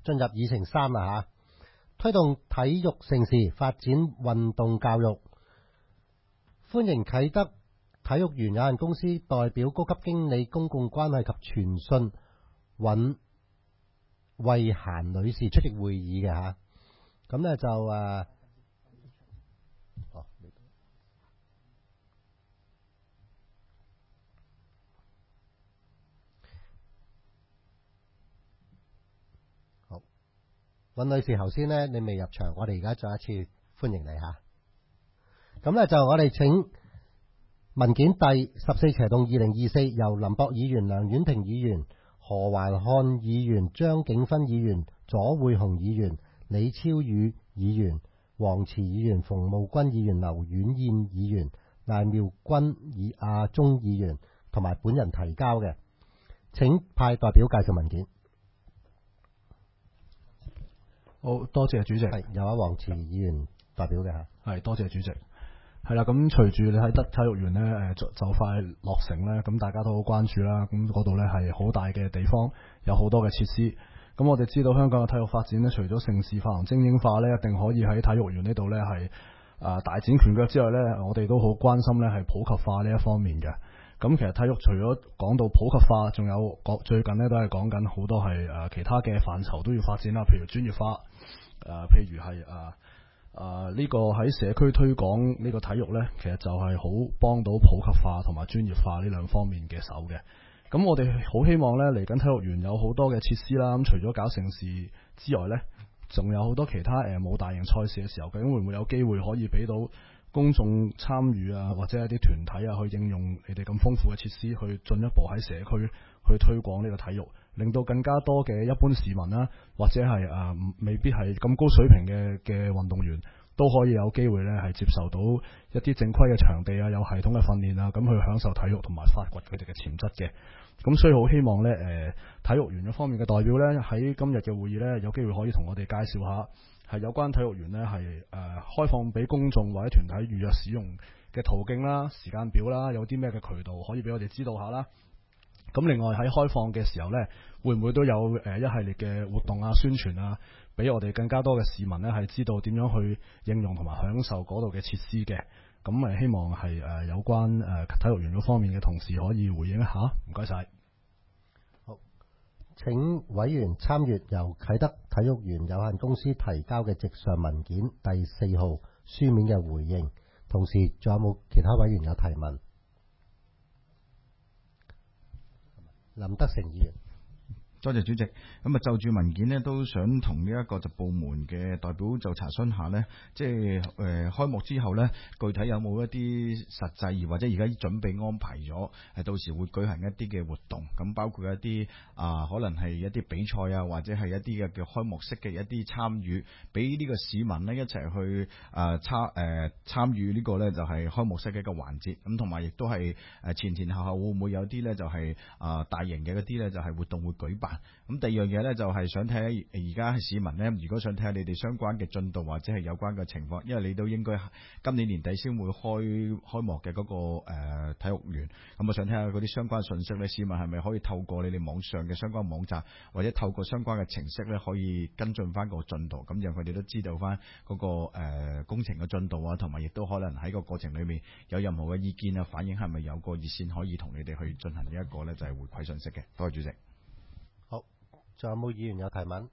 進入議程3啦嚇，推動體育盛事，發展運動教育。歡迎啟德體育園有限公司代表高級經理公共關係及傳訊尹慧嫻女士出席會議嘅嚇。咁咧就好，尹女士頭先呢，你未入場，我哋而家再一次歡迎你嚇。咁咧就我哋請文件第14/2024由林博議員、梁婉婷議員、何環漢議員、張景芬議員、左會雄議員、李超宇議員、黃慈議員、馮慕君議員、劉婉燕議員、賴妙君鍾議員同埋本人提交嘅，請派代表介紹文件。 好多謝主席。 係有黃慈議員代表嘅嚇。 係多謝主席。係啦，咁隨住你喺德體育園呢就快落成呢，咁大家都好關注啦。咁嗰度呢係好大嘅地方，有好多嘅設施。咁我哋知道香港嘅體育發展呢，除咗盛事化同精英化呢，一定可以喺體育園呢度呢係大展拳腳之外呢，我哋都好關心呢係普及化呢一方面嘅。咁其實體育除咗講到普及化，仲有最近呢都係講緊好多係其他嘅範疇都要發展啦，譬如專業化，譬如係呢個喺社區推廣呢個體育呢，其實就係好幫到普及化同埋專業化呢兩方面嘅手嘅。咁我哋好希望呢嚟緊體育園有好多嘅設施啦。咁除咗搞盛事之外呢，仲有好多其他冇大型賽事嘅時候，究竟會唔會有機會可以俾到公眾參與啊，或者一啲團體啊去應用你哋咁豐富嘅設施，去進一步喺社區去推廣呢個體育，令到更加多嘅一般市民啦，或者係未必係咁高水平嘅運動員，都可以有機會呢係接受到一啲正規嘅場地啊，有系統嘅訓練啊，咁去享受體育同埋發掘佢哋嘅潛質嘅。咁所以好希望呢體育園嘅方面嘅代表呢，喺今日嘅會議呢，有機會可以同我哋介紹下係有關體育園呢係開放俾公眾或者團體預約使用嘅途徑啦、時間表啦，有啲咩嘅渠道可以俾我哋知道下啦。咁另外喺開放嘅時候呢，會唔會都有一系列嘅活動啊、宣傳啊，俾我哋更加多嘅市民呢係知道點樣去應用同埋享受嗰度嘅設施嘅。咁希望係有關體育園嗰方面嘅同事可以回應一下，唔該晒。 好，請委員參閱由啟德體育園有限公司提交嘅直上文件第4號書面嘅回應。同時，仲有冇其他委員有提問？林德成議員。 多謝主席。咁就住文件呢，都想同呢一個就部門嘅代表就查詢下呢，即係開幕之後呢，具體有冇一啲實際或者而家準備安排咗，到時會舉行一啲嘅活動，咁包括一啲可能係一啲比賽啊，或者係一啲嘅叫開幕式嘅一啲參與，俾呢個市民呢一齊去參與呢個呢就係開幕式嘅一個環節。咁同埋亦都係前後會唔會有啲呢就係大型嘅嗰啲呢就係活動會舉辦。咁第二樣嘢呢，就係想睇下而家市民呢，如果想睇下你哋相關嘅進度或者係有關嘅情況，因為你都應該今年年底先會開幕嘅嗰個體育園，咁我想睇下嗰啲相關信息呢，市民係咪可以透過你哋網上嘅相關網站或者透過相關嘅程式呢，可以跟進翻個進度，咁讓佢哋都知道翻嗰個工程嘅進度啊，同埋亦都可能喺個過程裏面有任何嘅意見啊反映，係咪有個熱線可以同你哋去進行呢一個呢，就係回饋信息嘅。多謝主席。 仲有冇議員有提問？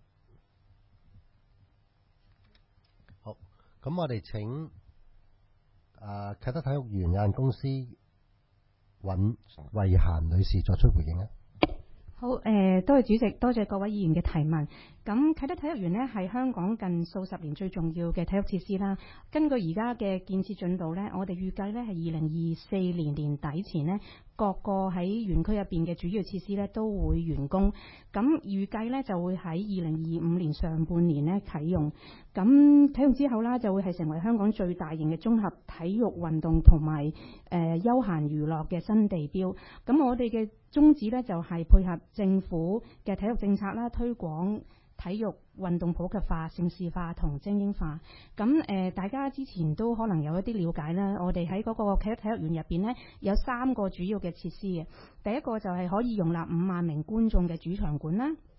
好，咁我哋請啟德體育園有限公司尹慧嫻女士作出回應啊。 好，多謝主席，多謝各位議員嘅提問。咁啟德體育園呢係香港近數十年最重要嘅體育設施啦。根據而家嘅建設進度呢，我哋預計呢係2024年年底前呢，各個喺園區入邊嘅主要設施呢都會完工。咁預計呢就會喺2025年上半年呢啟用。咁啟用之後啦，就會係成為香港最大型嘅綜合體育運動同埋休閒娛樂嘅新地標。咁我哋嘅宗旨呢，就係配合政府嘅體育政策啦，推廣體育運動普及化、盛事化同精英化。咁大家之前都可能有一啲了解啦。我哋喺嗰個啟德體育園入邊呢，有3個主要嘅設施嘅。第一個就係可以容納5萬名觀眾嘅主場館啦。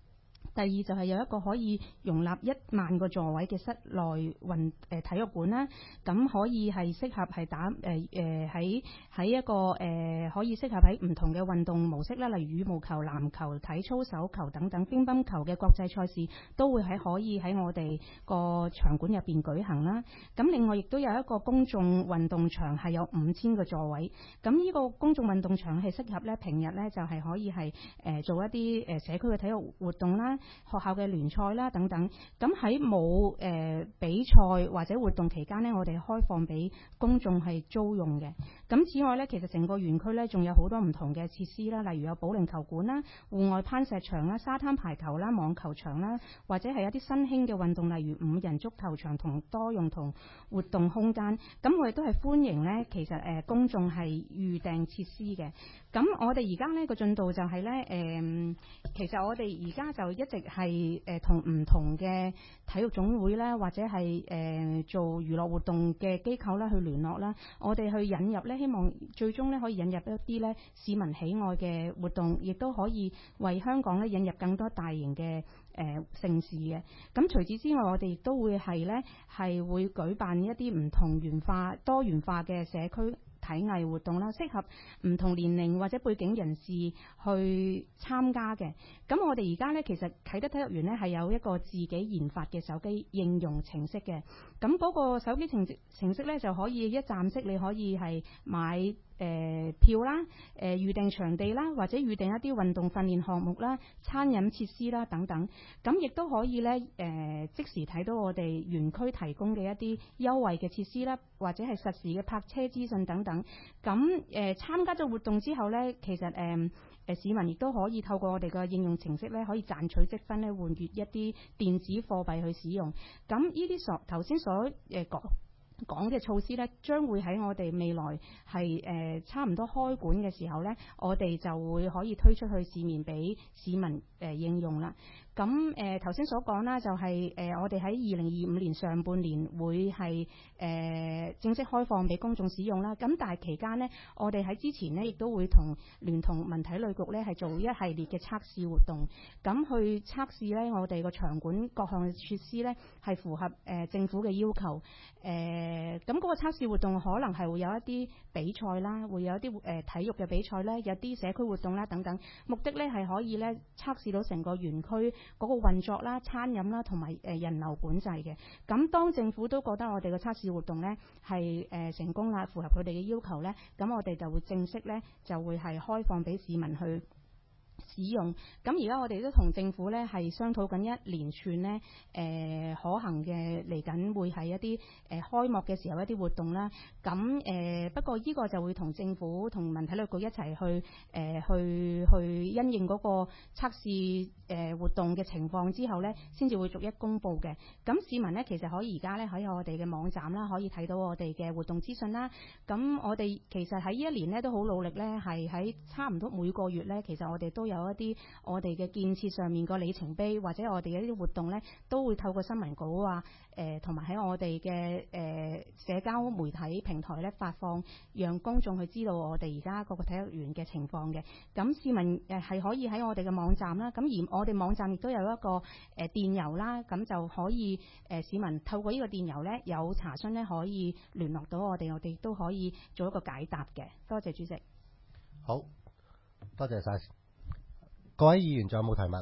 第二就係有一個可以容納1萬個座位嘅室內體育館啦，咁可以係適合係打喺一個可以適合喺唔同嘅運動模式啦，例如羽毛球、籃球、體操、手球等等乒乓球嘅國際賽事都會可以喺我哋個場館入邊舉行啦。咁另外亦都有一個公眾運動場係有5000個座位，咁呢個公眾運動場係適合咧平日咧就係可以係做一啲社區嘅體育活動啦。學校嘅聯賽啦等等，咁喺冇比賽或者活動期間呢，我哋開放俾公眾係租用嘅。咁此外呢，其實成個園區呢，仲有好多唔同嘅設施啦，例如有保齡球館啦、戶外攀石場啦、沙灘排球啦、網球場啦，或者係一啲新興嘅運動，例如5人足球場同多用途活動空間。咁我哋都係歡迎呢，其實公眾係預訂設施嘅。咁我哋而家呢個進度就係呢，其實我哋而家就一直係同唔同嘅體育總會啦，或者係做娛樂活動嘅機構啦去聯絡啦，我哋去引入呢，希望最終呢可以引入一啲呢市民喜愛嘅活動，亦都可以為香港呢引入更多大型嘅盛事嘅。咁除此之外，我哋亦都會係呢係會舉辦一啲唔同多元化嘅社區體藝活動啦，適合唔同年齡或者背景人士去參加嘅。咁我哋而家呢，其實啟德體育園呢係有一個自己研發嘅手機應用程式嘅。咁嗰個手機程式呢，就可以一站式，你可以係買票啦、預訂場地啦，或者預訂一啲運動訓練項目啦、餐飲設施啦等等。咁亦都可以呢，即時睇到我哋園區提供嘅一啲優惠嘅設施啦，或者係實時嘅泊車資訊等等。咁參加咗活動之後呢，其實市民亦都可以透過我哋嘅應用程式呢，可以賺取積分呢，換月一啲電子貨幣去使用。咁呢啲頭先所講嘅措施呢，將會喺我哋未來係差唔多開館嘅時候呢，我哋就會可以推出去市面俾市民應用啦。咁頭先所講啦，就係我哋喺2025年上半年會係正式開放俾公眾使用啦。咁但係期間呢，我哋喺之前呢亦都會聯同文體旅局呢係做一系列嘅測試活動，咁去測試呢我哋個場館各項嘅設施呢係符合政府嘅要求。咁嗰個測試活動可能係會有一啲比賽啦，會有一啲體育嘅比賽啦，有啲社區活動啦等等，目的呢係可以呢測試到成個園區嗰個運作啦、餐飲啦同埋人流管制嘅。咁當政府都覺得我哋嘅測試活動呢係成功啦，符合佢哋嘅要求呢，咁我哋就會正式呢就會係開放俾市民去使用。咁而家我哋都同政府呢係商討緊一連串呢可行嘅嚟緊會係一啲開幕嘅時候一啲活動啦。咁不過呢個就會同政府同文體旅局一齊去因應嗰個測試活動嘅情況之後呢，先至會逐一公佈嘅。咁市民呢，其實可以而家呢喺我哋嘅網站啦，可以睇到我哋嘅活動資訊啦。咁我哋其實喺呢一年呢都好努力呢，係喺差唔多每個月呢，其實我哋都有一啲我哋嘅建設上面個里程碑，或者我哋嘅一啲活動呢，都會透過新聞稿啊，同埋喺我哋嘅社交媒體平台呢發放，讓公眾去知道我哋而家嗰個體育園嘅情況嘅。咁市民係可以喺我哋嘅網站啦，咁而我哋網站亦都有一個電郵啦，咁就可以市民透過呢個電郵呢，有查詢呢，可以聯絡到我哋亦都可以做一個解答嘅。多謝主席。 好，多謝晒。各位議員仲有冇提問？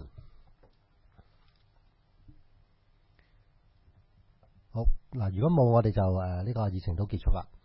好嗱，如果冇，我哋就呢個議程都結束啦。